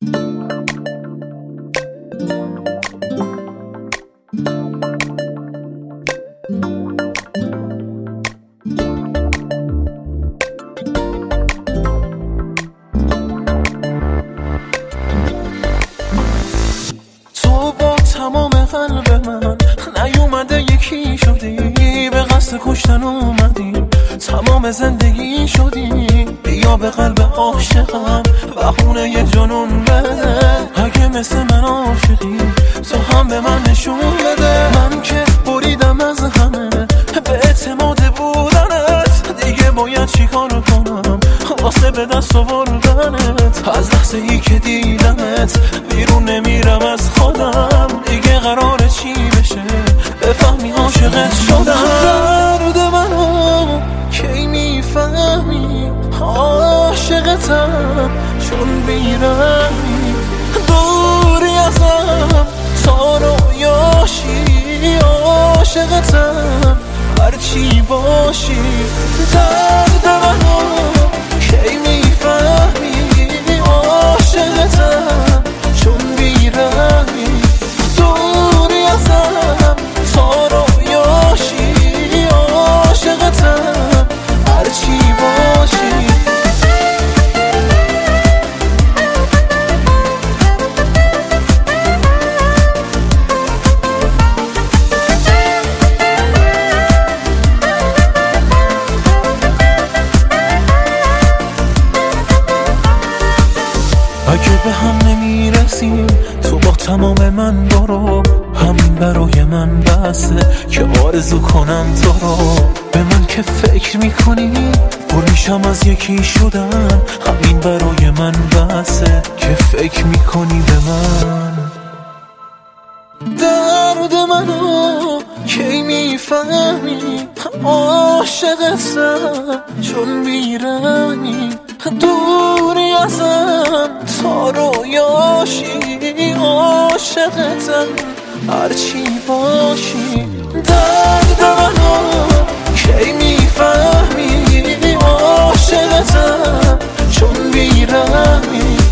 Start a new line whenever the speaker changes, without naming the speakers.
تمام قلب من نیومده یکی شدی، به قصد کشتن اومدی، تمام زندگی شدی. بیا به قلب عاشقم بهونه یه جنون بده، اگه مثل من عاشقی تو هم به من نشون بده. من که بریدم از همه به اعتماد بودنت، دیگه باید چیکار کنم واسه به دست آوردنت. از لحظه ای که دیدمت بیرون نمیرم از خودم، دیگه قراره چی بشه بفهمی عاشقت شدم. درد منو کی میفهمی عاشقتم، چون بیرمی دوری ازم تا رویاشی. عاشقتم هرچی باشی. درد منو کی میفهمی عاشقتم، چون بیرمی دوری ازم تا رویاشی. عاشقتم هرچی باشی. اگه به هم نمیرسیم تو با تمام من برو، همین برای من بسه که آرزو کنم تو رو. به من که فکر میکنی پرمیشم از یکی شدن، همین برای من بسه که فکر میکنی به من. درد منو کی میفهمی عاشقتم، چون بیرمی دوری ازم تا رویاشی. عاشقتم هرچی باشی. درد منو کی میفهمی عاشقتم، چون بیرمی